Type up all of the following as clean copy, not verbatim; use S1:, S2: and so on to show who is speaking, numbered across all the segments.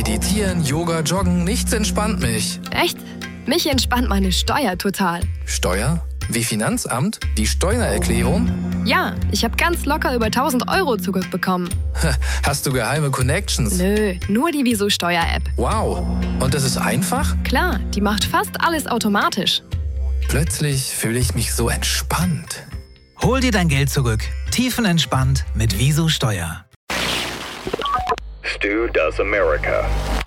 S1: Meditieren, Yoga, Joggen, nichts entspannt mich.
S2: Echt? Mich entspannt meine Steuer total.
S1: Steuer? Wie Finanzamt? Die Steuererklärung?
S2: Ja, ich habe ganz locker über 1.000 Euro zurückbekommen.
S1: Hast du geheime Connections?
S2: Nö, nur die Wieso Steuer-App.
S1: Wow. Und das ist einfach?
S2: Klar, die macht fast alles automatisch.
S1: Plötzlich fühle ich mich so entspannt.
S3: Hol dir dein Geld zurück. Tiefenentspannt mit Wieso Steuer.
S4: Stu Does America.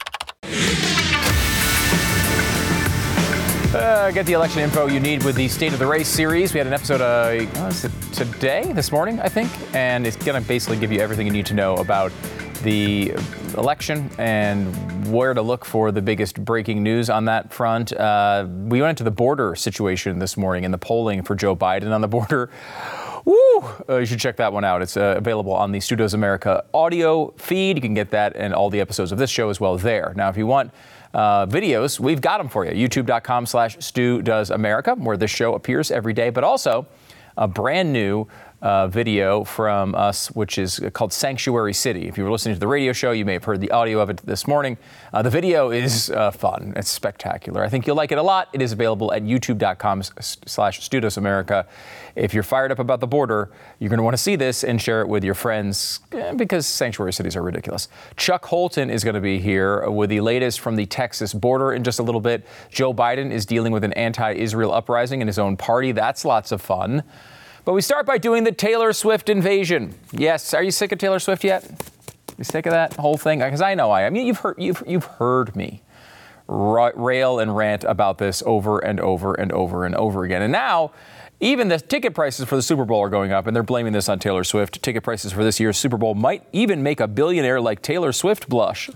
S5: Get the election info you need with the State of the Race series. We had an episode this morning, I think, and it's going to basically give you everything you need to know about the election and where to look for the biggest breaking news on that front. We went into the border situation this morning and the polling for Joe Biden on the border. Woo! You should check that one out. It's available on the Stu Does America audio feed. You can get that and all the episodes of this show as well there. Now, if you want videos, we've got them for you. YouTube.com/Stu Does America, where this show appears every day, but also a brand new video from us, which is called Sanctuary City. If you were listening to the radio show, you may have heard the audio of it this morning. The video is fun. It's spectacular. I think you'll like it a lot. It is available at youtube.com/Stu Does America. If you're fired up about the border, you're going to want to see this and share it with your friends because sanctuary cities are ridiculous. Chuck Holton is going to be here with the latest from the Texas border in just a little bit. Joe Biden is dealing with an anti-Israel uprising in his own party. That's lots of fun. But we start by doing the Taylor Swift invasion. Yes, are you sick of Taylor Swift yet? You sick of that whole thing? Because I know I am. You've heard me rail and rant about this over and over and over and over again. And now, even the ticket prices for the Super Bowl are going up, and they're blaming this on Taylor Swift. Ticket prices for this year's Super Bowl might even make a billionaire like Taylor Swift blush,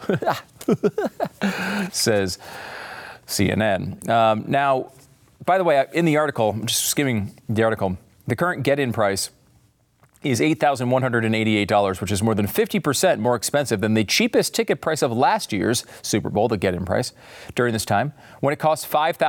S5: says CNN. Now, by the way, in the article, I'm just skimming the article, the current get-in price is $8,188, which is more than 50% more expensive than the cheapest ticket price of last year's Super Bowl, the get-in price, during this time, when it cost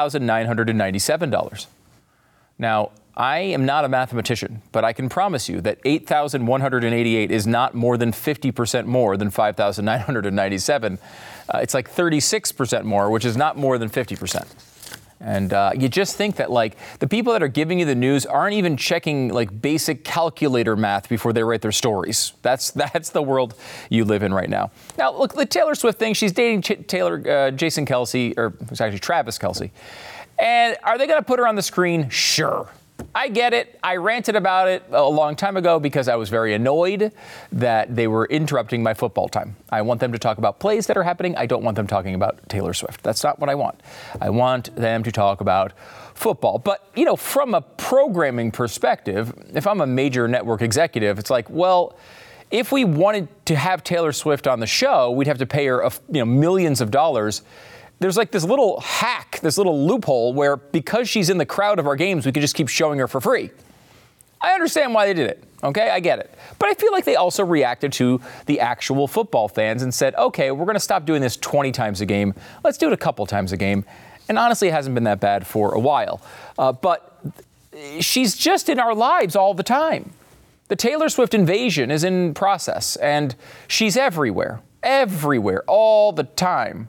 S5: $5,997. Now, I am not a mathematician, but I can promise you that $8,188 is not more than 50% more than $5,997. It's like 36% more, which is not more than 50%. And you just think that, like, the people that are giving you the news aren't even checking, like, basic calculator math before they write their stories. That's the world you live in right now. Now, look, the Taylor Swift thing, she's dating Jason Kelce, or it's actually Travis Kelce. And are they going to put her on the screen? Sure. I get it. I ranted about it a long time ago because I was very annoyed that they were interrupting my football time. I want them to talk about plays that are happening. I don't want them talking about Taylor Swift. That's not what I want. I want them to talk about football. But, you know, from a programming perspective, if I'm a major network executive, it's like, well, if we wanted to have Taylor Swift on the show, we'd have to pay her, millions of dollars. There's like this little hack, this little loophole where because she's in the crowd of our games, we could just keep showing her for free. I understand why they did it. Okay, I get it. But I feel like they also reacted to the actual football fans and said, okay, we're going to stop doing this 20 times a game. Let's do it a couple times a game. And honestly, it hasn't been that bad for a while. But she's just in our lives all the time. The Taylor Swift invasion is in process, and she's everywhere, all the time.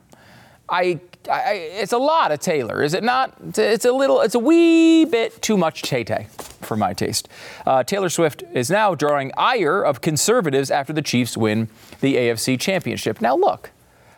S5: It's a lot of Taylor, is it not? It's a wee bit too much Tay-Tay for my taste. Taylor Swift is now drawing ire of conservatives after the Chiefs win the AFC Championship. Now, look,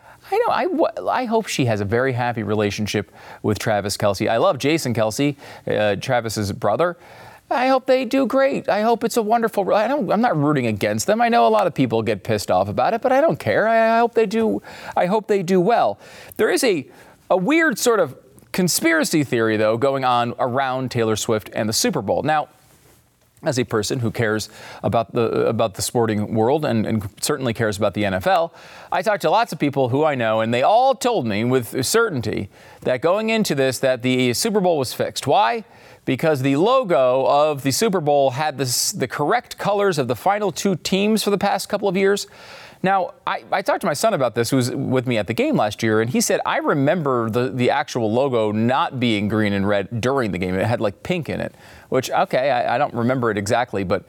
S5: I hope she has a very happy relationship with Travis Kelce. I love Jason Kelce, Travis's brother. I hope they do great. I hope it's a wonderful. I'm not rooting against them. I know a lot of people get pissed off about it, but I don't care. I hope they do. I hope they do well. There is a weird sort of conspiracy theory, though, going on around Taylor Swift and the Super Bowl. Now, as a person who cares about the sporting world and certainly cares about the NFL, I talked to lots of people who I know, and they all told me with certainty that going into this, that the Super Bowl was fixed. Why? Because the logo of the Super Bowl had the correct colors of the final two teams for the past couple of years. Now, I talked to my son about this, who was with me at the game last year, and he said, I remember the actual logo not being green and red during the game. It had like pink in it, which, okay, I don't remember it exactly, but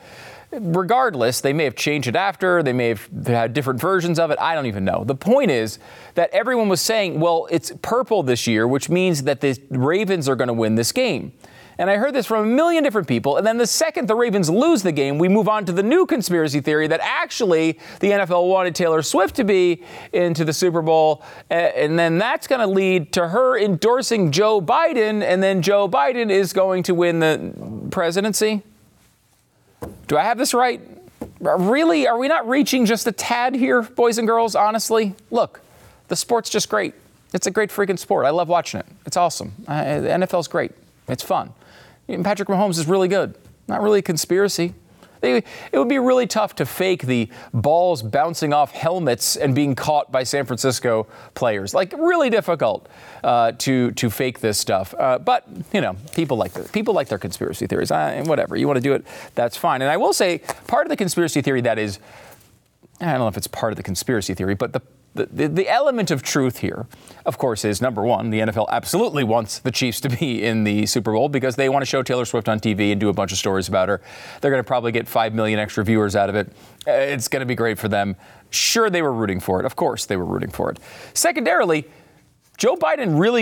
S5: regardless, they may have changed it after. They may have had different versions of it. I don't even know. The point is that everyone was saying, well, it's purple this year, which means that the Ravens are going to win this game. And I heard this from a million different people. And then the second the Ravens lose the game, we move on to the new conspiracy theory that actually the NFL wanted Taylor Swift to be into the Super Bowl. And then that's going to lead to her endorsing Joe Biden. And then Joe Biden is going to win the presidency. Do I have this right? Really? Are we not reaching just a tad here, boys and girls? Honestly, look, the sport's just great. It's a great freaking sport. I love watching it. It's awesome. The NFL's great. It's fun. Patrick Mahomes is really good. Not really a conspiracy. It would be really tough to fake the balls bouncing off helmets and being caught by San Francisco players. Like, really difficult to fake this stuff. But, people like this. People like their conspiracy theories. Whatever. You want to do it, that's fine. And I will say, part of the conspiracy theory that is, I don't know if it's part of the conspiracy theory, but the element of truth here, of course, is number one, the NFL absolutely wants the Chiefs to be in the Super Bowl because they want to show Taylor Swift on TV and do a bunch of stories about her. They're going to probably get 5 million extra viewers out of it. It's going to be great for them. Sure, they were rooting for it. Of course, they were rooting for it. Secondarily, Joe Biden really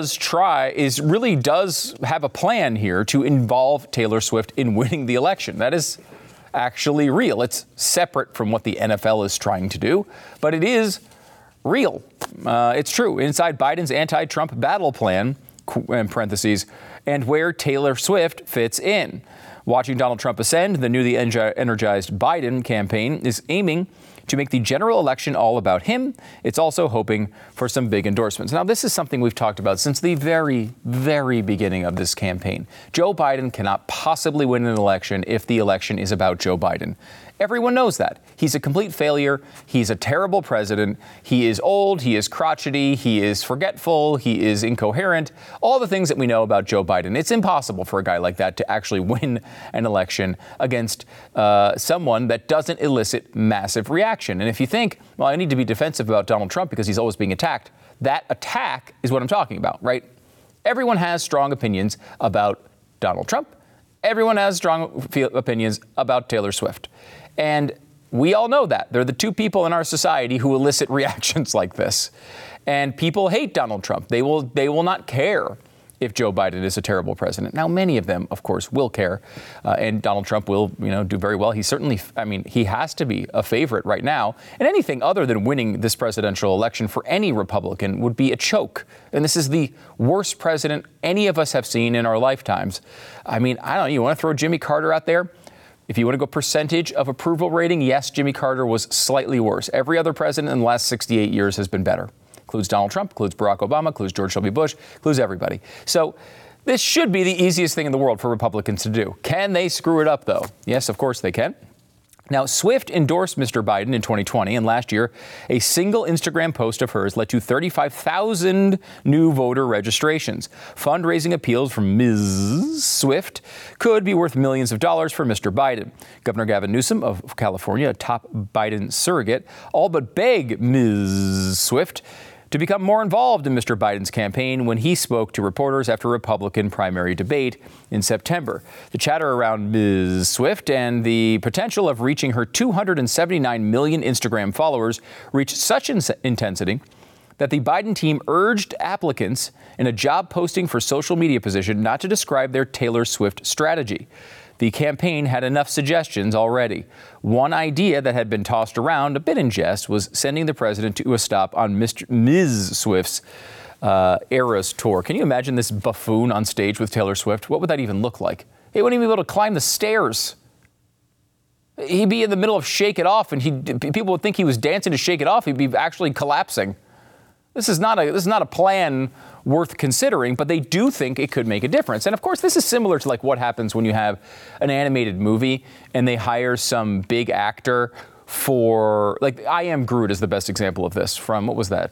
S5: does have a plan here to involve Taylor Swift in winning the election. That is actually real. It's separate from what the NFL is trying to do, but it is real. It's true. Inside Biden's anti-Trump battle plan, in parentheses, and where Taylor Swift fits in. Watching Donald Trump ascend, the newly energized Biden campaign is aiming to make the general election all about him. It's also hoping for some big endorsements. Now, this is something we've talked about since the very, very beginning of this campaign. Joe Biden cannot possibly win an election if the election is about Joe Biden. Everyone knows that. He's a complete failure. He's a terrible president. He is old. He is crotchety. He is forgetful. He is incoherent. All the things that we know about Joe Biden. It's impossible for a guy like that to actually win an election against someone that doesn't elicit massive reaction. And if you think, well, I need to be defensive about Donald Trump because he's always being attacked, that attack is what I'm talking about, right? Everyone has strong opinions about Donald Trump. Everyone has strong opinions about Taylor Swift. And we all know that. They're the two people in our society who elicit reactions like this. And people hate Donald Trump. They will not care if Joe Biden is a terrible president. Now, many of them, of course, will care. And Donald Trump will, do very well. He certainly, he has to be a favorite right now. And anything other than winning this presidential election for any Republican would be a choke. And this is the worst president any of us have seen in our lifetimes. I don't know, you want to throw Jimmy Carter out there? If you want to go percentage of approval rating, yes, Jimmy Carter was slightly worse. Every other president in the last 68 years has been better. Includes Donald Trump, includes Barack Obama, includes George W. Bush, includes everybody. So this should be the easiest thing in the world for Republicans to do. Can they screw it up, though? Yes, of course they can. Now, Swift endorsed Mr. Biden in 2020, and last year, a single Instagram post of hers led to 35,000 new voter registrations. Fundraising appeals from Ms. Swift could be worth millions of dollars for Mr. Biden. Governor Gavin Newsom of California, a top Biden surrogate, all but begged Ms. Swift to become more involved in Mr. Biden's campaign when he spoke to reporters after a Republican primary debate in September. The chatter around Ms. Swift and the potential of reaching her 279 million Instagram followers reached such intensity that the Biden team urged applicants in a job posting for social media position not to describe their Taylor Swift strategy. The campaign had enough suggestions already. One idea that had been tossed around a bit in jest was sending the president to a stop on Ms. Swift's Eras tour. Can you imagine this buffoon on stage with Taylor Swift? What would that even look like? He wouldn't even be able to climb the stairs. He'd be in the middle of Shake It Off, and people would think he was dancing to Shake It Off. He'd be actually collapsing. This is not a plan worth considering, but they do think it could make a difference. And of course, this is similar to like what happens when you have an animated movie and they hire some big actor for, like, I Am Groot is the best example of this from, what was that?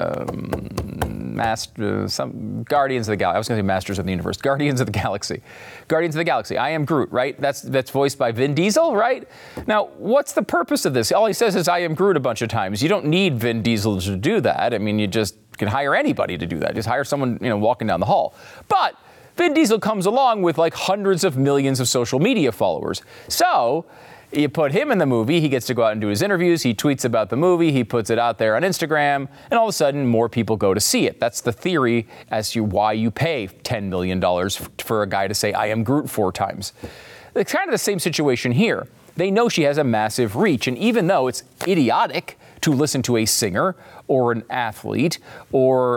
S5: Some Guardians of the Galaxy. I was going to say Masters of the Universe. Guardians of the Galaxy. Guardians of the Galaxy. I Am Groot, right? That's voiced by Vin Diesel, right? Now, what's the purpose of this? All he says is I am Groot a bunch of times. You don't need Vin Diesel to do that. You just can hire anybody to do that. Just hire someone, walking down the hall. But Vin Diesel comes along with like hundreds of millions of social media followers. So You put him in the movie, he gets to go out and do his interviews, he tweets about the movie, he puts it out there on Instagram, and all of a sudden more people go to see it. That's the theory as to why you pay $10 million for a guy to say, I am Groot 4 times. It's kind of the same situation here. They know she has a massive reach, and even though it's idiotic to listen to a singer or an athlete or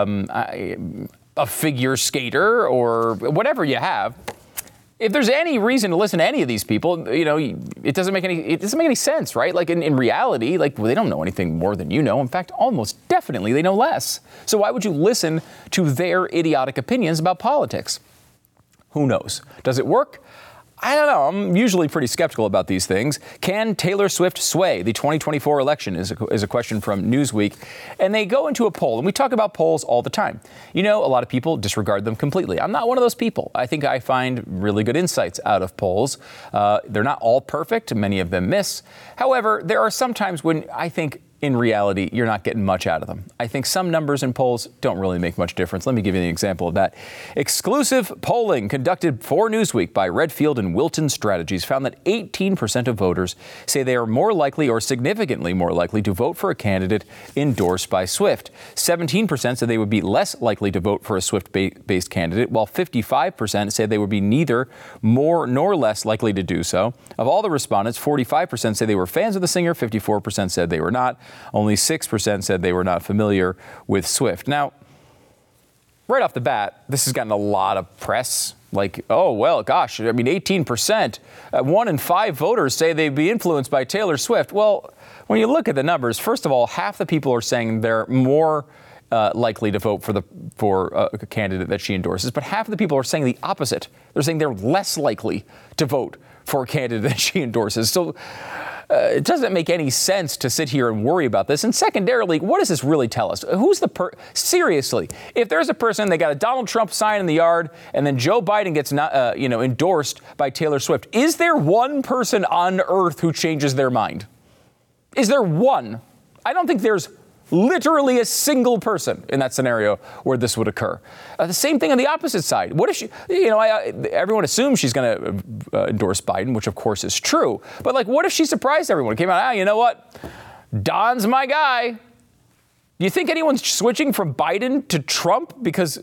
S5: a figure skater or whatever you have, if there's any reason to listen to any of these people, it doesn't make any sense, right? Like in reality, they don't know anything more than you know. In fact, almost definitely they know less. So why would you listen to their idiotic opinions about politics? Who knows? Does it work? I don't know. I'm usually pretty skeptical about these things. Can Taylor Swift sway the 2024 election is a question from Newsweek. And they go into a poll, and we talk about polls all the time. A lot of people disregard them completely. I'm not one of those people. I think I find really good insights out of polls. They're not all perfect. Many of them miss. However, there are some times when I think in reality, you're not getting much out of them. I think some numbers in polls don't really make much difference. Let me give you an example of that. Exclusive polling conducted for Newsweek by Redfield and Wilton Strategies found that 18% of voters say they are more likely or significantly more likely to vote for a candidate endorsed by Swift. 17% said they would be less likely to vote for a Swift-based candidate, while 55% said they would be neither more nor less likely to do so. Of all the respondents, 45% say they were fans of the singer, 54% said they were not. Only 6% said they were not familiar with Swift. Now, right off the bat, this has gotten a lot of press. 18%. 1 in 5 voters say they'd be influenced by Taylor Swift. Well, when you look at the numbers, first of all, half the people are saying they're more likely to vote for a candidate that she endorses, but half of the people are saying the opposite. They're saying they're less likely to vote for a candidate that she endorses. So it doesn't make any sense to sit here and worry about this. And secondarily, what does this really tell us? Who's seriously, if there's a person, they got a Donald Trump sign in the yard, and then Joe Biden gets endorsed by Taylor Swift, is there one person on earth who changes their mind? Is there one? I don't think there's literally a single person in that scenario where this would occur. The same thing on the opposite side. What if she, everyone assumes she's going to endorse Biden, which of course is true. But what if she surprised everyone? Came out, you know what? Don's my guy. Do you think anyone's switching from Biden to Trump because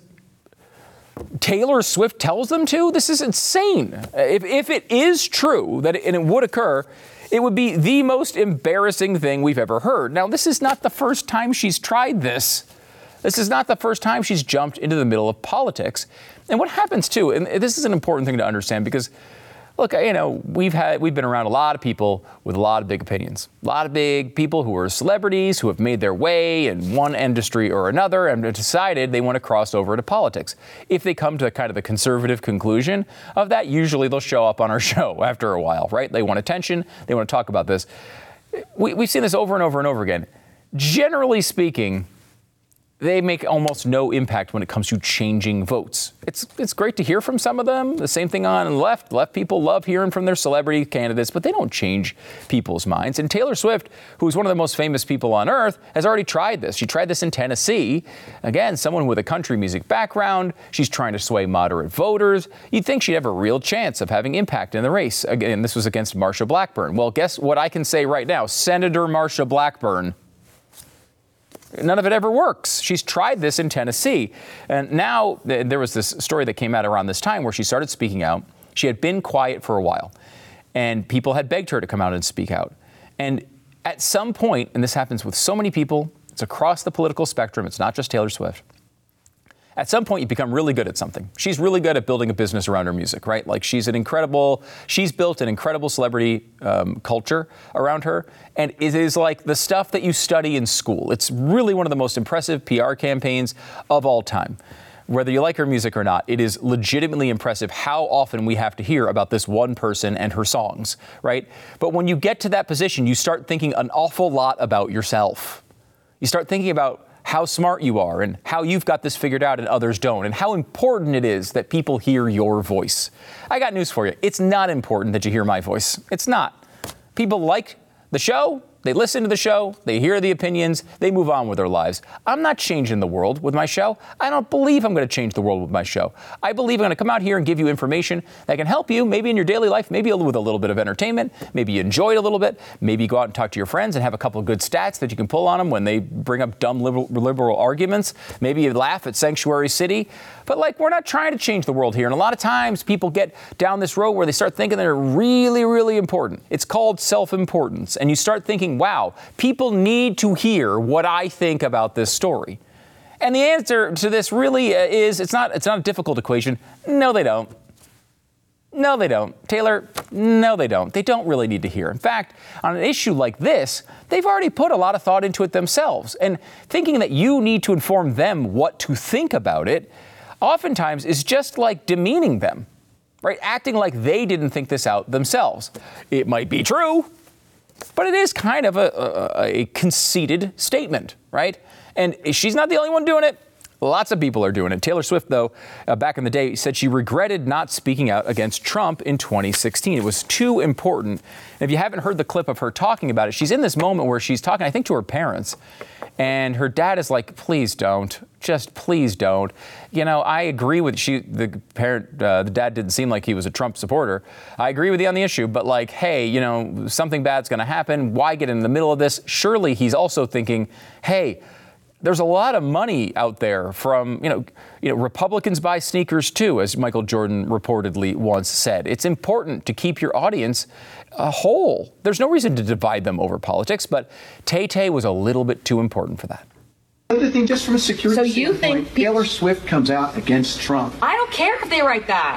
S5: Taylor Swift tells them to? This is insane. If it is true and it would occur, it would be the most embarrassing thing we've ever heard. Now, this is not the first time she's tried this. This is not the first time she's jumped into the middle of politics. And what happens, too, and this is an important thing to understand because, look, we've been around a lot of people with a lot of big opinions. A lot of big people who are celebrities, who have made their way in one industry or another and decided they want to cross over to politics. If they come to kind of the conservative conclusion of that, usually they'll show up on our show after a while, right? They want attention. They want to talk about this. We've seen this over and over and over again. Generally speaking, they make almost no impact when it comes to changing votes. It's great to hear from some of them. The same thing on the left. Left people love hearing from their celebrity candidates, but they don't change people's minds. And Taylor Swift, who's one of the most famous people on earth, has already tried this. She tried this in Tennessee. Again, someone with a country music background. She's trying to sway moderate voters. You'd think she'd have a real chance of having impact in the race. Again, this was against Marsha Blackburn. Well, guess what I can say right now? Senator Marsha Blackburn. None of it ever works. She's tried this in Tennessee. And now there was this story that came out around this time where she started speaking out. She had been quiet for a while, and people had begged her to come out and speak out. And at some point, and this happens with so many people, it's across the political spectrum, it's not just Taylor Swift. At some point, you become really good at something. She's really good at building a business around her music, right? She's built an incredible celebrity culture around her. And it is like the stuff that you study in school. It's really one of the most impressive PR campaigns of all time. Whether you like her music or not, it is legitimately impressive how often we have to hear about this one person and her songs, right? But when you get to that position, you start thinking an awful lot about yourself. You start thinking about how smart you are and how you've got this figured out and others don't, and how important it is that people hear your voice. I got news for you. It's not important that you hear my voice. It's not. People like the show. They listen to the show, they hear the opinions, they move on with their lives. I'm not changing the world with my show. I don't believe I'm going to change the world with my show. I believe I'm going to come out here and give you information that can help you, maybe in your daily life, maybe with a little bit of entertainment, maybe you enjoy it a little bit, maybe you go out and talk to your friends and have a couple of good stats that you can pull on them when they bring up dumb liberal arguments. Maybe you laugh at Sanctuary City. But we're not trying to change the world here. And a lot of times people get down this road where they start thinking they're really, really important. It's called self-importance. And you start thinking, wow, people need to hear what I think about this story. And the answer to this really is it's not a difficult equation. No, they don't. No, they don't. Taylor, no, they don't. They don't really need to hear. In fact, on an issue like this, they've already put a lot of thought into it themselves. And thinking that you need to inform them what to think about it oftentimes is just like demeaning them, right? Acting like they didn't think this out themselves. It might be true, but it is kind of a conceited statement, right? And she's not the only one doing it. Lots of people are doing it. Taylor Swift, though, back in the day, said she regretted not speaking out against Trump in 2016. It was too important. And if you haven't heard the clip of her talking about it, she's in this moment where she's talking, I think, to her parents. And her dad is like, please don't. Just please don't. I agree with the dad didn't seem like he was a Trump supporter. I agree with you on the issue, but hey, something bad's going to happen. Why get in the middle of this? Surely he's also thinking, hey, there's a lot of money out there from, Republicans buy sneakers too, as Michael Jordan reportedly once said. It's important to keep your audience whole. There's no reason to divide them over politics, but Tay-Tay was a little bit too important for that.
S4: Other thing, just from a security
S6: so you
S4: standpoint,
S6: think
S4: Taylor Swift comes out against Trump.
S6: I don't care if they write that.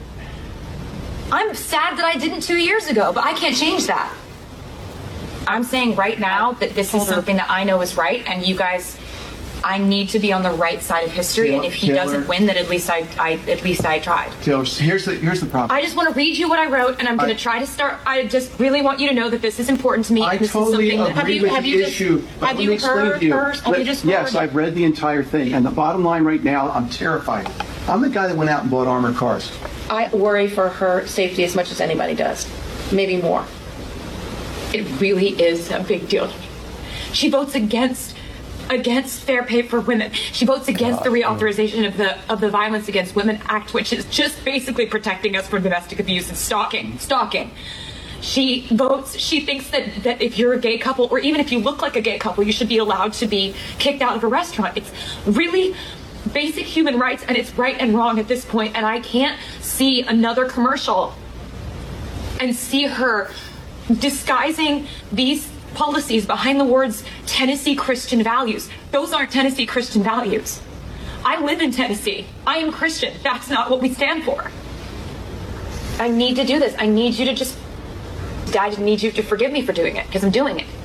S6: I'm sad that I didn't 2 years ago, but I can't change that. I'm saying right now that this is something that I know is right, and you guys, I need to be on the right side of history, and if he doesn't win, then at least I tried.
S4: Taylor, here's the problem.
S6: I just want to read you what I wrote, and I'm going to try to start. I just really want you to know that this is important to me.
S4: I totally agree with the issue.
S6: Have you heard hers?
S4: Yes, I've read the entire thing, and the bottom line right now, I'm terrified. I'm the guy that went out and bought armored cars.
S6: I worry for her safety as much as anybody does, maybe more. It really is a big deal to me. She votes against fair pay for women. She votes against the reauthorization of the Violence Against Women Act, which is just basically protecting us from domestic abuse and stalking. She thinks that if you're a gay couple, or even if you look like a gay couple, you should be allowed to be kicked out of a restaurant. It's really basic human rights, and it's right and wrong at this point, and I can't see another commercial and see her disguising these policies behind the words Tennessee Christian values. Those aren't Tennessee Christian values. I live in Tennessee. I am Christian. That's not what we stand for. I need to do this. I need you to I need you to forgive me for doing it, because I'm doing it.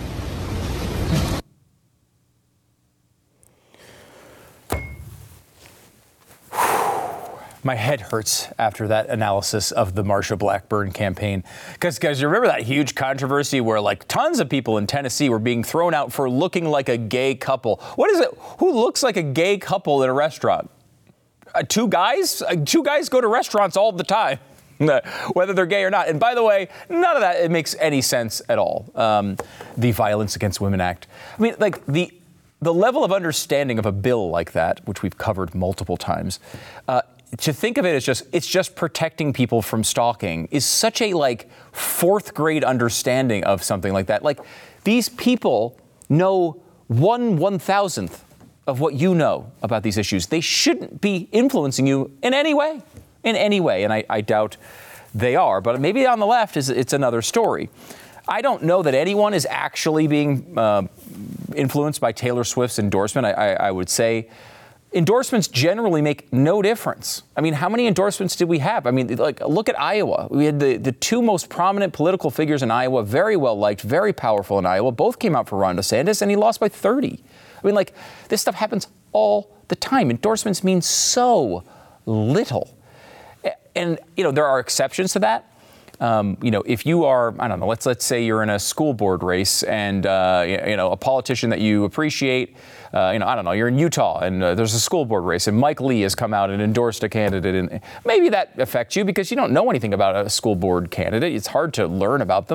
S5: My head hurts after that analysis of the Marsha Blackburn campaign. Because, guys, you remember that huge controversy where, tons of people in Tennessee were being thrown out for looking like a gay couple. What is it? Who looks like a gay couple in a restaurant? Two guys? Two guys go to restaurants all the time, whether they're gay or not. And by the way, none of that it makes any sense at all. The Violence Against Women Act. I mean, the level of understanding of a bill like that, which we've covered multiple times, to think of it as it's just protecting people from stalking is such a fourth grade understanding of something like that. These people know 1/1000th of what you know about these issues. They shouldn't be influencing you in any way. And I doubt they are. But maybe on the left it's another story. I don't know that anyone is actually being influenced by Taylor Swift's endorsement. I would say endorsements generally make no difference. I mean, how many endorsements did we have? I mean, look at Iowa. We had the two most prominent political figures in Iowa, very well liked, very powerful in Iowa. Both came out for Ron DeSantis, and he lost by 30. I mean, this stuff happens all the time. Endorsements mean so little. And, there are exceptions to that. If you are, I don't know, let's say you're in a school board race and, a politician that you appreciate, I don't know, you're in Utah and there's a school board race and Mike Lee has come out and endorsed a candidate, and maybe that affects you because you don't know anything about a school board candidate. It's hard to learn about them.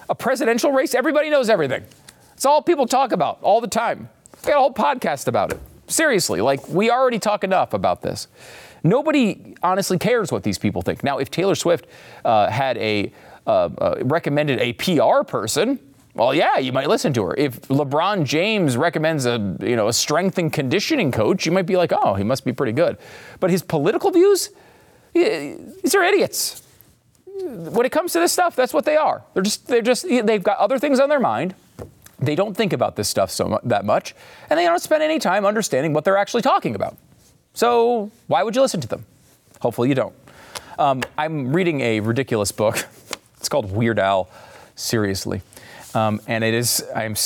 S5: A presidential race, everybody knows everything. It's all people talk about all the time. They got a whole podcast about it. Seriously, like, we already talk enough about this. Nobody honestly cares what these people think. Now, if Taylor Swift had recommended a PR person, well, yeah, you might listen to her. If LeBron James recommends a strength and conditioning coach, you might be like, oh, he must be pretty good. But his political views, these are idiots. When it comes to this stuff, that's what they are. They've got other things on their mind. They don't think about this stuff that much, and they don't spend any time understanding what they're actually talking about. So why would you listen to them? Hopefully you don't. I'm reading a ridiculous book. It's called Weird Al, seriously. And it's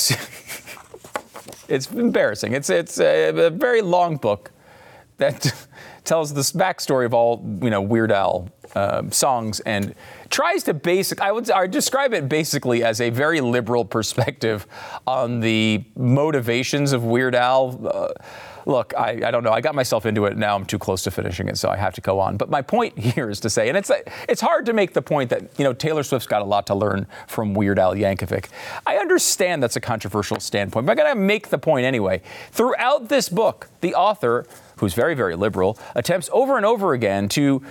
S5: embarrassing. It's a very long book that tells this backstory of all, Weird Al songs and tries to I would describe it basically as a very liberal perspective on the motivations of Weird Al. Look, I don't know. I got myself into it. Now I'm too close to finishing it, so I have to go on. But my point here is to say, and it's hard to make the point that, Taylor Swift's got a lot to learn from Weird Al Yankovic. I understand that's a controversial standpoint, but I got to make the point anyway. Throughout this book, the author, who's very, very liberal, attempts over and over again to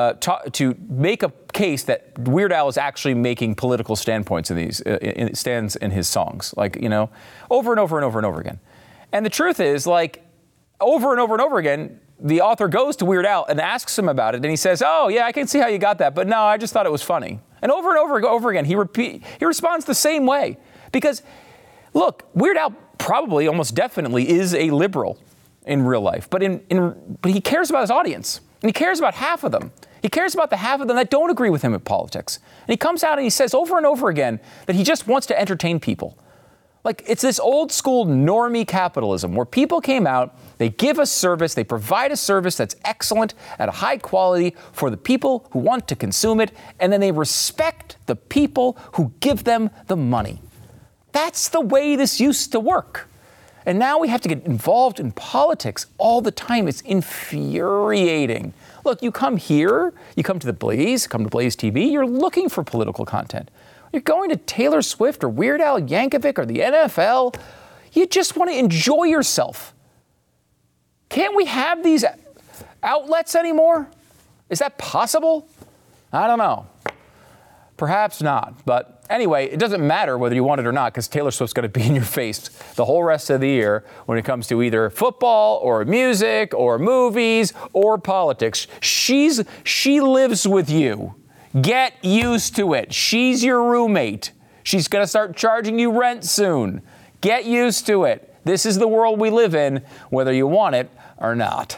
S5: make a case that Weird Al is actually making political standpoints in these stands in his songs, over and over and over and over again. And the truth is, over and over and over again, the author goes to Weird Al and asks him about it, and he says, "Oh, yeah, I can see how you got that, but no, I just thought it was funny." And over again, he responds the same way. Because, look, Weird Al probably, almost definitely, is a liberal in real life, but he cares about his audience, and he cares about half of them. He cares about the half of them that don't agree with him in politics. And he comes out and he says over and over again that he just wants to entertain people. It's this old school normie capitalism where people came out, they give a service, they provide a service that's excellent at a high quality for the people who want to consume it, and then they respect the people who give them the money. That's the way this used to work. And now we have to get involved in politics all the time. It's infuriating. Look, you come here, you come to Blaze TV, you're looking for political content. You're going to Taylor Swift or Weird Al Yankovic or the NFL. You just want to enjoy yourself. Can't we have these outlets anymore? Is that possible? I don't know. Perhaps not. But anyway, it doesn't matter whether you want it or not, because Taylor Swift's going to be in your face the whole rest of the year when it comes to either football or music or movies or politics. She lives with you. Get used to it. She's your roommate. She's going to start charging you rent soon. Get used to it. This is the world we live in, whether you want it or not.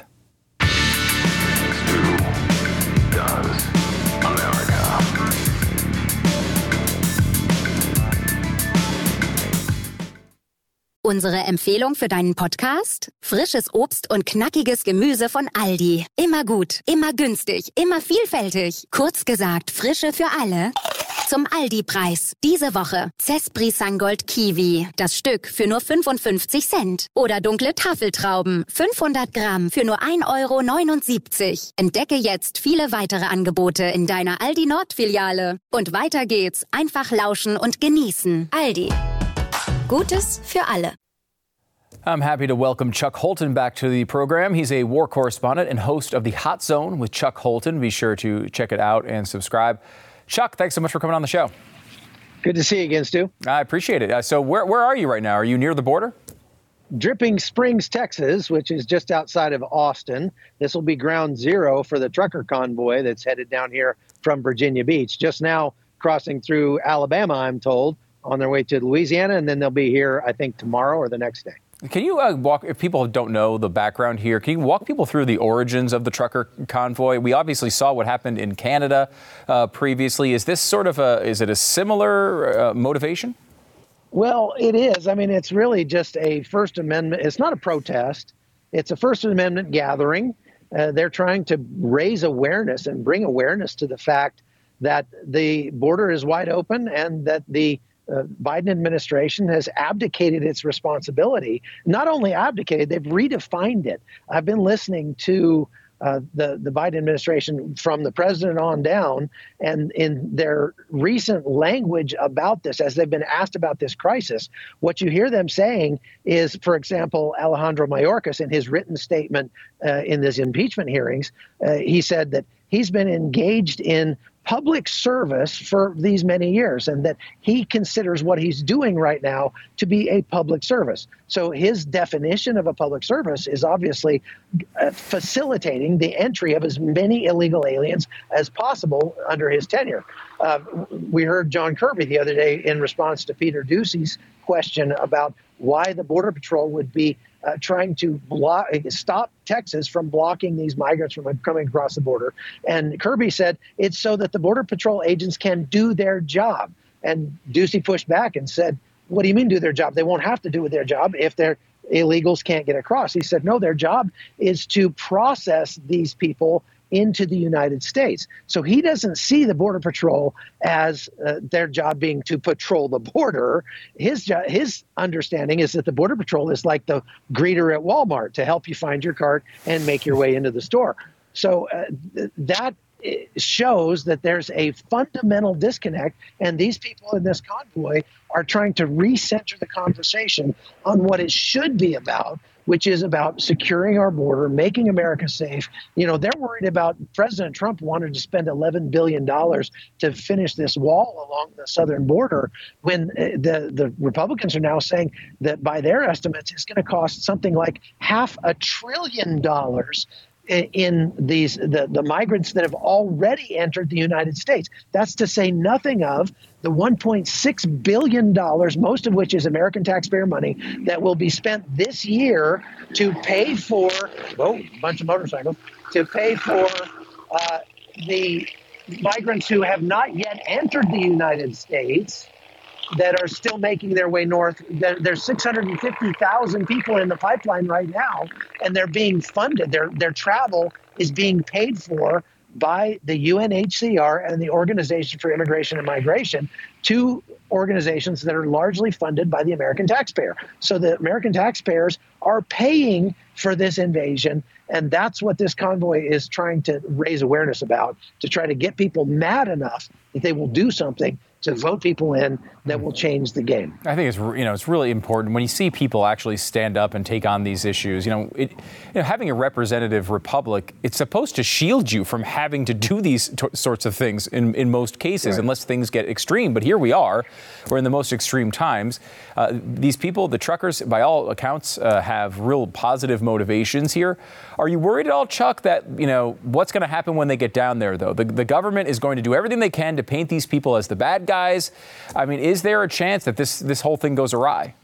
S7: Unsere Empfehlung für deinen Podcast? Frisches Obst und knackiges Gemüse von Aldi. Immer gut, immer günstig, immer vielfältig. Kurz gesagt, Frische für alle. Zum Aldi-Preis. Diese Woche Cespri Sangold Kiwi. Das Stück für nur 55 Cent. Oder dunkle Tafeltrauben. 500 Gramm für nur 1,79 €. Entdecke jetzt viele weitere Angebote in deiner Aldi Nord-Filiale. Und weiter geht's. Einfach lauschen und genießen. Aldi. Gutes für alle.
S5: I'm happy to welcome Chuck Holton back to the program. He's a war correspondent and host of the Hot Zone with Chuck Holton. Be sure to check it out and subscribe. Chuck, thanks so much for coming on the show.
S8: Good to see you again, Stu.
S5: I appreciate it. So where are you right now? Are you near the border?
S8: Dripping Springs, Texas, which is just outside of Austin. This will be ground zero for the trucker convoy that's headed down here from Virginia Beach. Just now crossing through Alabama, I'm told, on their way to Louisiana, and then they'll be here, I think, tomorrow or the next day.
S5: Can you walk, if people don't know the background here, can you walk people through the origins of the trucker convoy? We obviously saw what happened in Canada previously. Is this sort of is it a similar motivation?
S8: Well, it is. I mean, it's really just a First Amendment. It's not a protest. It's a First Amendment gathering. They're trying to raise awareness and bring awareness to the fact that the border is wide open and that the Biden administration has abdicated its responsibility. Not only abdicated, they've redefined it. I've been listening to the Biden administration from the president on down. And in their recent language about this, as they've been asked about this crisis, what you hear them saying is, for example, Alejandro Mayorkas, in his written statement in these impeachment hearings, he said that he's been engaged in public service for these many years, and that he considers what he's doing right now to be a public service. So his definition of a public service is obviously facilitating the entry of as many illegal aliens as possible under his tenure. We heard John Kirby the other day in response to Peter Doocy's question about why the Border Patrol would be trying to stop Texas from blocking these migrants from coming across the border. And Kirby said it's so that the Border Patrol agents can do their job. And Doocy pushed back and said, what do you mean do their job? They won't have to do their job if their illegals can't get across. He said, no, their job is to process these people into the United States. So he doesn't see the Border Patrol as their job being to patrol the border. His understanding is that the Border Patrol is like the greeter at Walmart to help you find your cart and make your way into the store. So that shows that there's a fundamental disconnect, and these people in this convoy are trying to recenter the conversation on what it should be about, which is about securing our border, making America safe. You know, they're worried about President Trump wanted to spend $11 billion to finish this wall along the southern border, when the Republicans are now saying that by their estimates, it's going to cost something like $500 billion in the migrants that have already entered the United States. That's to say nothing of the $1.6 billion, most of which is American taxpayer money, that will be spent this year to pay for, a bunch of motorcycles, to pay for the migrants who have not yet entered the United States that are still making their way north. There's 650,000 people in the pipeline right now, and they're being funded. Their travel is being paid for by the UNHCR and the Organization for Immigration and Migration, two organizations that are largely funded by the American taxpayer. So the American taxpayers are paying for this invasion, and that's what this convoy is trying to raise awareness about, to try to get people mad enough that they will do something to vote people in that will change the game.
S5: I think it's really important when you see people actually stand up and take on these issues. Having a representative republic, it's supposed to shield you from having to do these sorts of things in most cases, right, unless things get extreme. But here we are, we're in the most extreme times. These people, the truckers, by all accounts, have real positive motivations here. Are you worried at all, Chuck, that what's going to happen when they get down there? Though the government is going to do everything they can to paint these people as the bad guys. I mean, is there a chance that this whole thing goes awry?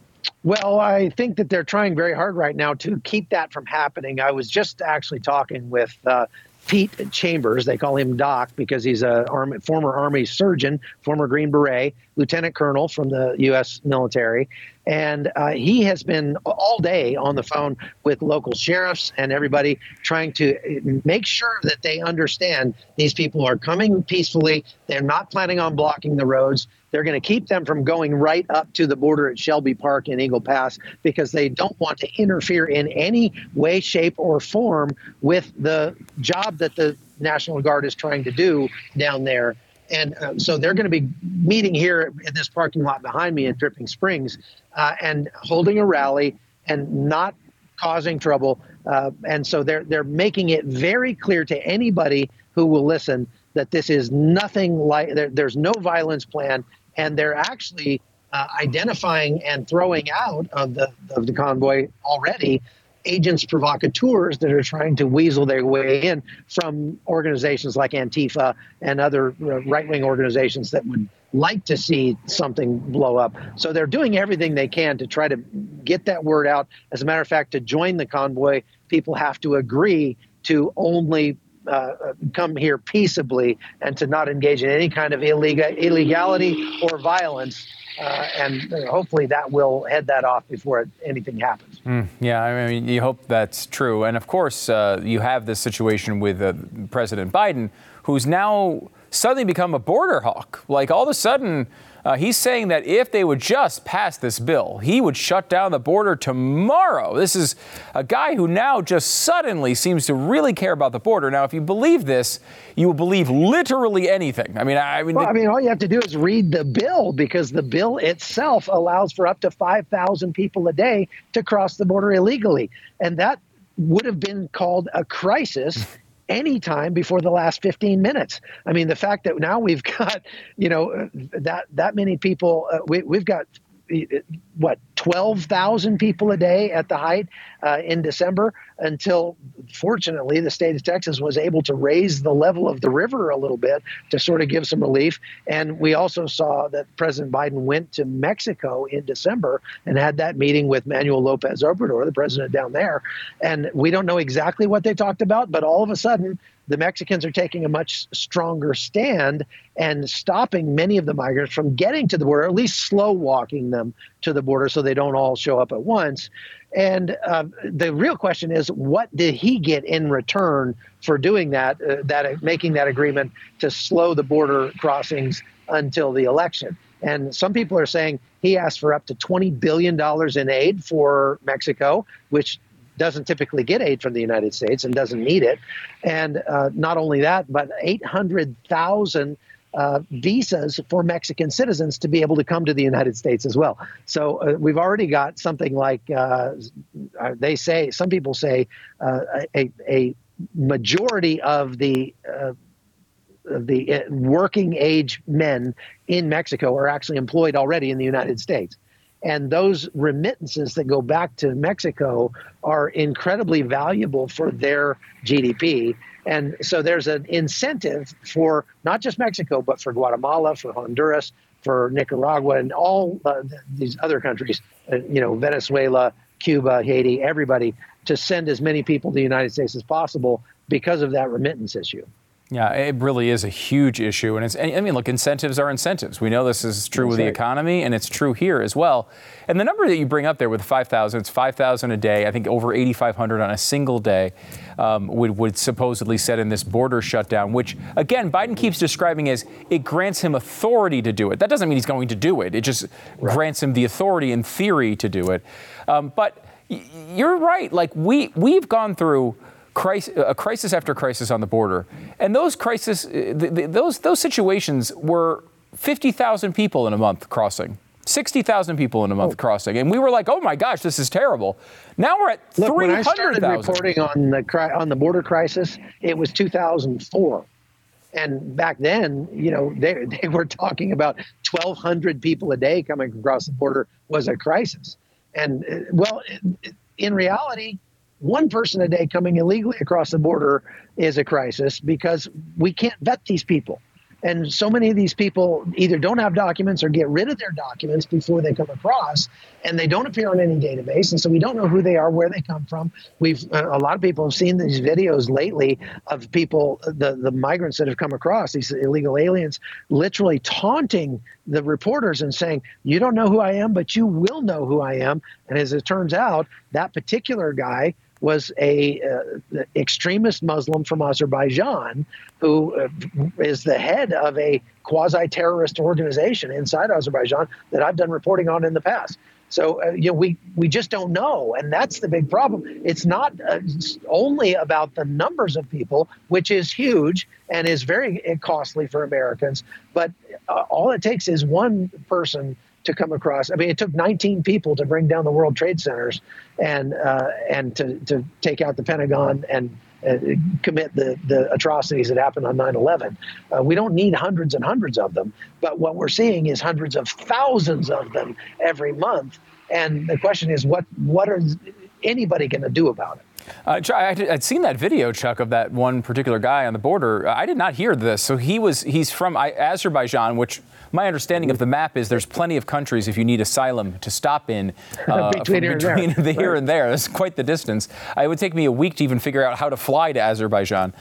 S8: Well, I think that they're trying very hard right now to keep that from happening. I was just actually talking with Pete Chambers. They call him Doc because he's a former Army surgeon, former Green Beret, lieutenant colonel from the U.S. military. And he has been all day on the phone with local sheriffs and everybody, trying to make sure that they understand these people are coming peacefully. They're not planning on blocking the roads. They're going to keep them from going right up to the border at Shelby Park in Eagle Pass because they don't want to interfere in any way, shape, or form with the job that the National Guard is trying to do down there. And so they're going to be meeting here in this parking lot behind me in Dripping Springs and holding a rally and not causing trouble. And so they're making it very clear to anybody who will listen that this is nothing like, there's no violence plan. And they're actually identifying and throwing out of the convoy already agents provocateurs that are trying to weasel their way in from organizations like Antifa and other right-wing organizations that would like to see something blow up. So they're doing everything they can to try to get that word out. As a matter of fact, to join the convoy, people have to agree to only come here peaceably and to not engage in any kind of illegality or violence. And hopefully that will head that off before anything happens.
S5: Yeah, I mean, you hope that's true. And of course, you have this situation with President Biden, who's now suddenly become a border hawk. Like all of a sudden, He's saying that if they would just pass this bill, he would shut down the border tomorrow. This is a guy who now just suddenly seems to really care about the border. Now, if you believe this, you will believe literally anything. I mean,
S8: all you have to do is read the bill, because the bill itself allows for up to 5,000 people a day to cross the border illegally. And that would have been called a crisis anytime before the last 15 minutes. I mean, the fact that now we've got, that many people, we've got, 12,000 people a day at the height in December, until, fortunately, the state of Texas was able to raise the level of the river a little bit to sort of give some relief. And we also saw that President Biden went to Mexico in December and had that meeting with Manuel Lopez Obrador, the president down there. And we don't know exactly what they talked about, but all of a sudden, the Mexicans are taking a much stronger stand and stopping many of the migrants from getting to the border, at least slow walking them to the border so they don't all show up at once. And the real question is, what did he get in return for doing that, making that agreement to slow the border crossings until the election? And some people are saying he asked for up to $20 billion in aid for Mexico, which doesn't typically get aid from the United States and doesn't need it. And not only that, but 800,000 visas for Mexican citizens to be able to come to the United States as well. So we've already got something like, some people say a majority of the working age men in Mexico are actually employed already in the United States. And those remittances that go back to Mexico are incredibly valuable for their GDP. And so there's an incentive for not just Mexico, but for Guatemala, for Honduras, for Nicaragua, and all these other countries, Venezuela, Cuba, Haiti, everybody, to send as many people to the United States as possible because of that remittance issue.
S5: Yeah, it really is a huge issue. And look, incentives are incentives. We know this is true with the economy, and it's true here as well. And the number that you bring up there with 5,000, it's 5,000 a day. I think over 8,500 on a single day would supposedly set in this border shutdown, which, again, Biden keeps describing as it grants him authority to do it. That doesn't mean he's going to do it. It just grants him the authority in theory to do it. But you're right. Like, we've gone through crisis after crisis on the border, and those crises, those situations were 50,000 people in a month crossing, 60,000 people in a month crossing, and we were like, "Oh my gosh, this is terrible." Now we're at 300,000. When I started
S8: reporting on the border crisis, it was 2004, and back then, they were talking about 1,200 people a day coming across the border was a crisis, and in reality, one person a day coming illegally across the border is a crisis, because we can't vet these people. And so many of these people either don't have documents or get rid of their documents before they come across, and they don't appear on any database. And so we don't know who they are, where they come from. A lot of people have seen these videos lately of people, the migrants that have come across, these illegal aliens, literally taunting the reporters and saying, "You don't know who I am, but you will know who I am." And as it turns out, that particular guy was a extremist Muslim from Azerbaijan who is the head of a quasi-terrorist organization inside Azerbaijan that I've done reporting on in the past. So, we just don't know. And that's the big problem. It's not only about the numbers of people, which is huge and is very costly for Americans, but all it takes is one person to come across. I mean, it took 19 people to bring down the World Trade Centers and to take out the Pentagon and commit the atrocities that happened on 9/11. We don't need hundreds and hundreds of them, but what we're seeing is hundreds of thousands of them every month. And the question is, what is anybody going to do about it?
S5: I'd seen that video, Chuck, of that one particular guy on the border. I did not hear this. So he's from Azerbaijan, which my understanding of the map is there's plenty of countries if you need asylum to stop in between here and there. That's quite the distance. It would take me a week to even figure out how to fly to Azerbaijan.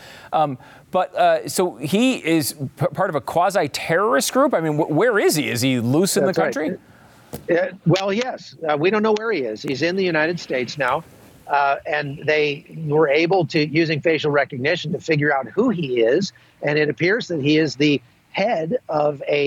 S5: So he is part of a quasi-terrorist group? I mean, where is he? Is he loose in the country?
S8: Right. Well, yes. We don't know where he is. He's in the United States now. And they were able to, using facial recognition, to figure out who he is. And it appears that he is the head of a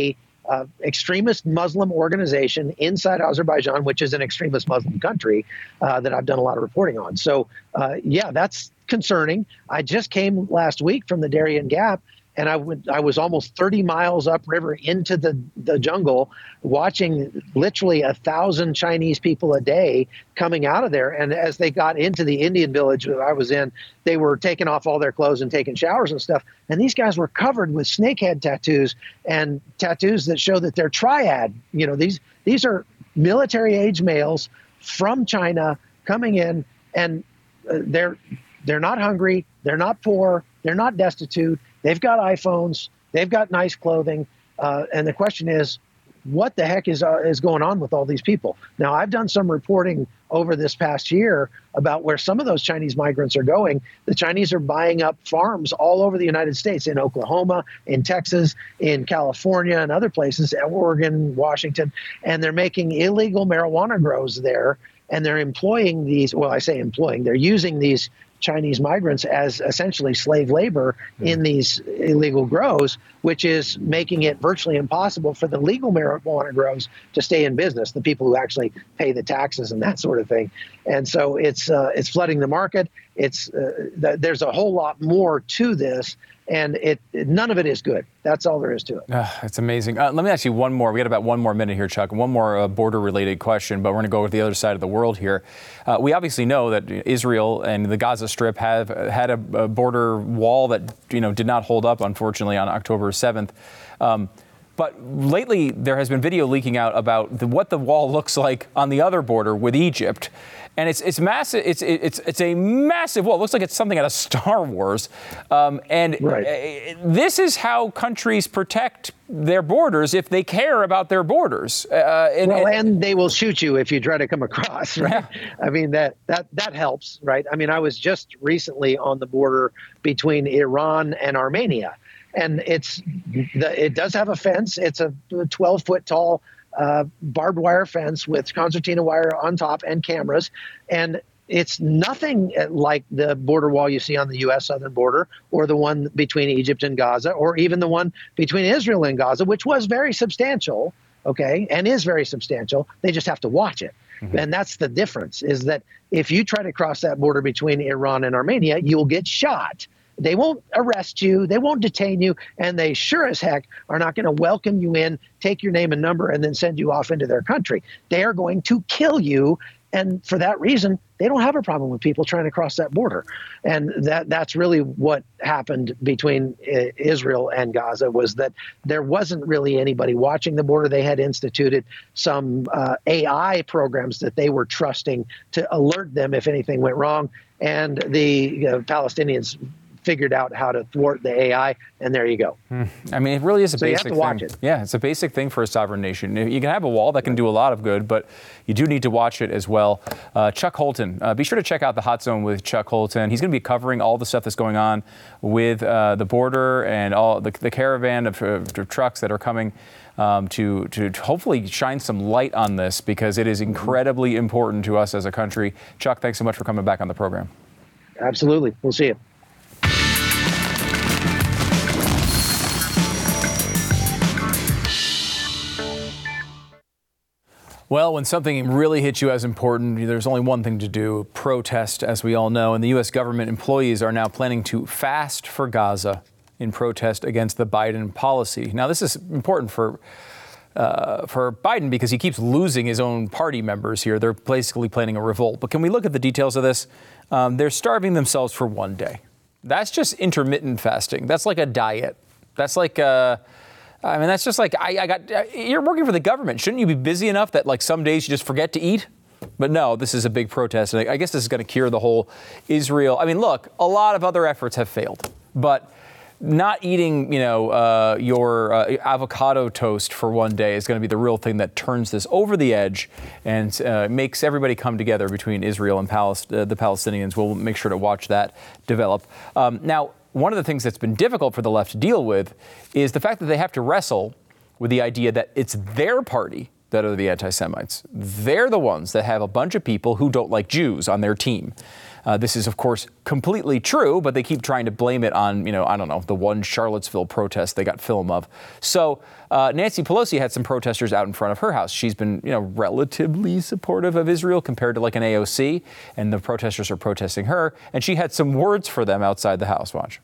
S8: extremist Muslim organization inside Azerbaijan, which is an extremist Muslim country that I've done a lot of reporting on. So, yeah, that's concerning. I just came last week from the Darien Gap, and I was almost 30 miles upriver into the jungle, watching literally 1,000 Chinese people a day coming out of there. And as they got into the Indian village that I was in, they were taking off all their clothes and taking showers and stuff. And these guys were covered with snakehead tattoos and tattoos that show that they're triad. You know, these are military-age males from China coming in, and they're not hungry, they're not poor, they're not destitute. They've got iPhones, they've got nice clothing, and the question is, what the heck is going on with all these people? Now, I've done some reporting over this past year about where some of those Chinese migrants are going. The Chinese are buying up farms all over the United States, in Oklahoma, in Texas, in California, and other places, Oregon, Washington, and they're making illegal marijuana grows there, and they're employing these, well, I say employing, they're using these Chinese migrants as essentially slave labor in these illegal grows, which is making it virtually impossible for the legal marijuana grows to stay in business, the people who actually pay the taxes and that sort of thing. And so it's flooding the market. There's a whole lot more to this, and none of it is good. That's all there is to it.
S5: It's amazing. Let me ask you one more. We got about 1 more minute here, Chuck. One more border-related question, but we're going to go to the other side of the world here. We obviously know that Israel and the Gaza Strip have had a border wall that did not hold up, unfortunately, on October 7th. But lately, there has been video leaking out about what the wall looks like on the other border with Egypt. And it's massive. It's a massive wall. It looks like it's something out of Star Wars. This is how countries protect their borders if they care about their borders.
S8: And they will shoot you if you try to come across, right? Yeah. I mean, that helps, right? I mean, I was just recently on the border between Iran and Armenia. And it does have a fence. It's a 12-foot tall barbed wire fence with concertina wire on top and cameras. And it's nothing like the border wall you see on the U.S. southern border, or the one between Egypt and Gaza, or even the one between Israel and Gaza, which was very substantial, okay, and is very substantial. They just have to watch it. Mm-hmm. And that's the difference, is that if you try to cross that border between Iran and Armenia, you'll get shot. They won't arrest you, they won't detain you, and they sure as heck are not going to welcome you in, take your name and number, and then send you off into their country. They are going to kill you, and for that reason, they don't have a problem with people trying to cross that border. And that's really what happened between Israel and Gaza, was that there wasn't really anybody watching the border. They had instituted some AI programs that they were trusting to alert them if anything went wrong, and the Palestinians figured out how to thwart the AI, and there you go.
S5: I mean, it really is a basic thing.
S8: You have to watch it.
S5: Yeah, it's a basic thing for a sovereign nation. You can have a wall that can do a lot of good, but you do need to watch it as well. Chuck Holton, be sure to check out the Hot Zone with Chuck Holton. He's going to be covering all the stuff that's going on with the border and all the caravan of trucks that are coming to hopefully shine some light on this, because it is incredibly important to us as a country. Chuck, thanks so much for coming back on the program.
S8: Absolutely. We'll see you.
S5: Well, when something really hits you as important, there's only one thing to do: protest, as we all know. And the U.S. government employees are now planning to fast for Gaza in protest against the Biden policy. Now, this is important for Biden because he keeps losing his own party members here. They're basically planning a revolt. But can we look at the details of this? They're starving themselves for one day. That's just intermittent fasting. That's like a diet. That's like that's just like, you're working for the government. Shouldn't you be busy enough that like some days you just forget to eat? But no, this is a big protest. And I guess this is going to cure the whole Israel. I mean, look, a lot of other efforts have failed, but not eating, your avocado toast for one day is going to be the real thing that turns this over the edge and makes everybody come together between Israel and the Palestinians. We'll make sure to watch that develop. Now, one of the things that's been difficult for the left to deal with is the fact that they have to wrestle with the idea that it's their party that are the anti-Semites. They're the ones that have a bunch of people who don't like Jews on their team. This is, of course, completely true, but they keep trying to blame it on, I don't know, the one Charlottesville protest they got film of. So Nancy Pelosi had some protesters out in front of her house. She's been, relatively supportive of Israel compared to like an AOC, and the protesters are protesting her, and she had some words for them outside the house. Watch.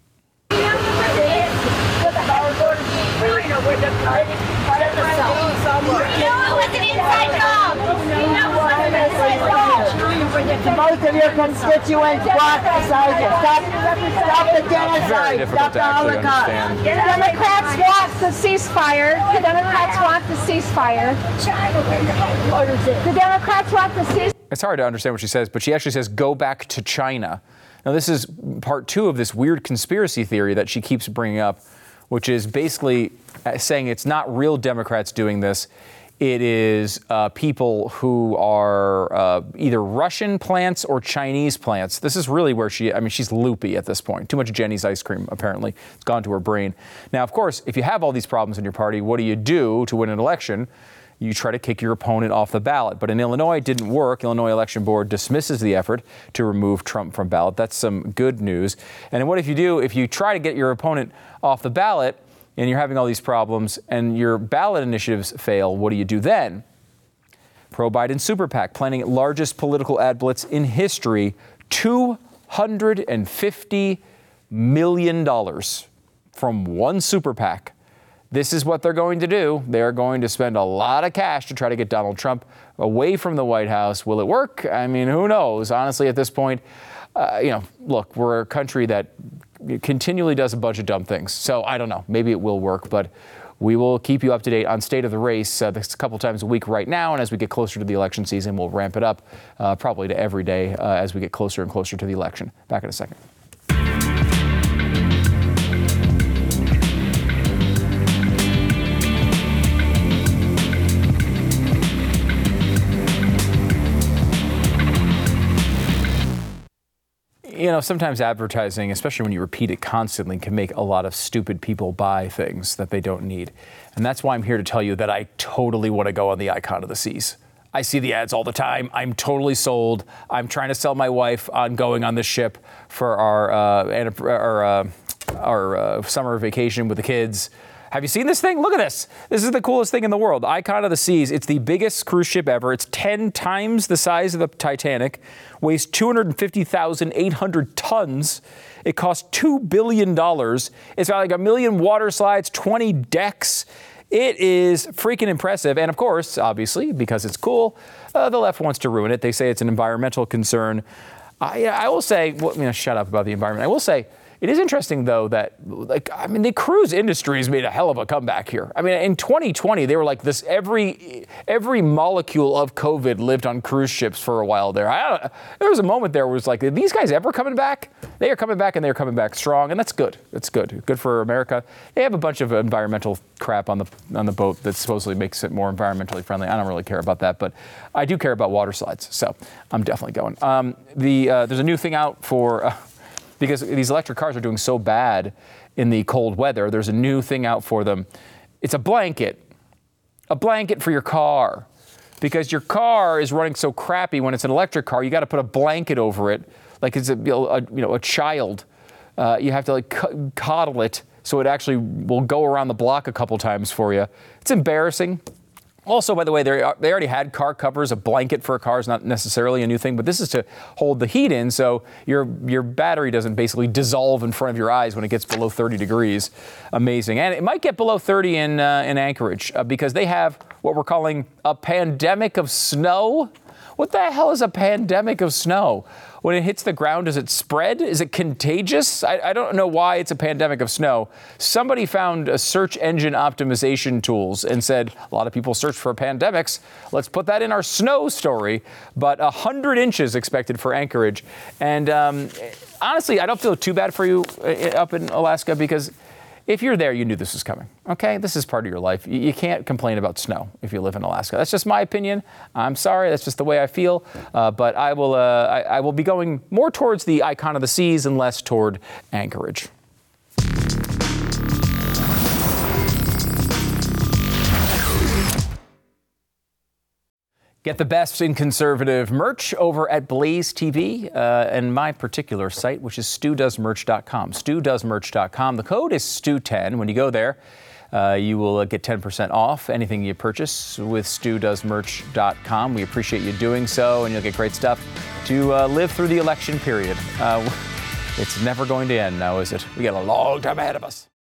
S9: Most of your constituents want stop the genocide, stop the Holocaust.
S10: The Democrats want the ceasefire. The Democrats want the ceasefire. The Democrats want the ceasefire.
S5: It's hard to understand what she says, but she actually says, go back to China. Now, this is part two of this weird conspiracy theory that she keeps bringing up, which is basically saying it's not real Democrats doing this. It is people who are either Russian plants or Chinese plants. This is really where she's loopy at this point. Too much Jenny's ice cream, apparently. It's gone to her brain. Now, of course, if you have all these problems in your party, what do you do to win an election? You try to kick your opponent off the ballot. But in Illinois, it didn't work. Illinois Election Board dismisses the effort to remove Trump from ballot. That's some good news. And what if you do? If you try to get your opponent off the ballot, and you're having all these problems, and your ballot initiatives fail, what do you do then? Pro-Biden super PAC planning largest political ad blitz in history, $250 million from one super PAC. This is what they're going to do. They're going to spend a lot of cash to try to get Donald Trump away from the White House. Will it work? I mean, who knows? Honestly, at this point, look, we're a country that continually does a bunch of dumb things. So I don't know. Maybe it will work, but we will keep you up to date on state of the race. This a couple times a week right now. And as we get closer to the election season, we'll ramp it up probably to every day as we get closer and closer to the election. Back in a second. Sometimes advertising, especially when you repeat it constantly, can make a lot of stupid people buy things that they don't need. And that's why I'm here to tell you that I totally want to go on the Icon of the Seas. I see the ads all the time. I'm totally sold. I'm trying to sell my wife on going on the ship for our summer vacation with the kids. Have you seen this thing? Look at this. This is the coolest thing in the world. Icon of the Seas. It's the biggest cruise ship ever. It's 10 times the size of the Titanic, weighs 250,800 tons. It costs $2 billion. It's got like 1 million water slides, 20 decks. It is freaking impressive. And of course, obviously, because it's cool, the left wants to ruin it. They say it's an environmental concern. I will say, shut up about the environment. I will say, it is interesting, though, that, the cruise industry has made a hell of a comeback here. I mean, in 2020, they were like this, every molecule of COVID lived on cruise ships for a while there. There was a moment there where it was like, are these guys ever coming back? They are coming back, and they're coming back strong, and that's good. It's good. Good for America. They have a bunch of environmental crap on the boat that supposedly makes it more environmentally friendly. I don't really care about that, but I do care about water slides, so I'm definitely going. There's a new thing out for... because these electric cars are doing so bad in the cold weather, there's a new thing out for them. It's a blanket for your car. Because your car is running so crappy when it's an electric car, you got to put a blanket over it, like it's a child. You have to coddle it so it actually will go around the block a couple times for you. It's embarrassing. Also, by the way, they already had car covers. A blanket for a car is not necessarily a new thing, but this is to hold the heat in so your battery doesn't basically dissolve in front of your eyes when it gets below 30 degrees. Amazing. And it might get below 30 in Anchorage because they have what we're calling a pandemic of snow. What the hell is a pandemic of snow? When it hits the ground, does it spread? Is it contagious? I don't know why it's a pandemic of snow. Somebody found a search engine optimization tools and said, a lot of people search for pandemics. Let's put that in our snow story. But 100 inches expected for Anchorage. And honestly, I don't feel too bad for you up in Alaska because if you're there, you knew this was coming. Okay, this is part of your life. You can't complain about snow if you live in Alaska. That's just my opinion. I'm sorry, that's just the way I feel. But I will be going more towards the Icon of the Seas and less toward Anchorage. Get the best in conservative merch over at Blaze TV and my particular site, which is stewdoesmerch.com. Stewdoesmerch.com. The code is STEW10. When you go there, you will get 10% off anything you purchase with stewdoesmerch.com. We appreciate you doing so, and you'll get great stuff to live through the election period. It's never going to end now, is it? We got a long time ahead of us.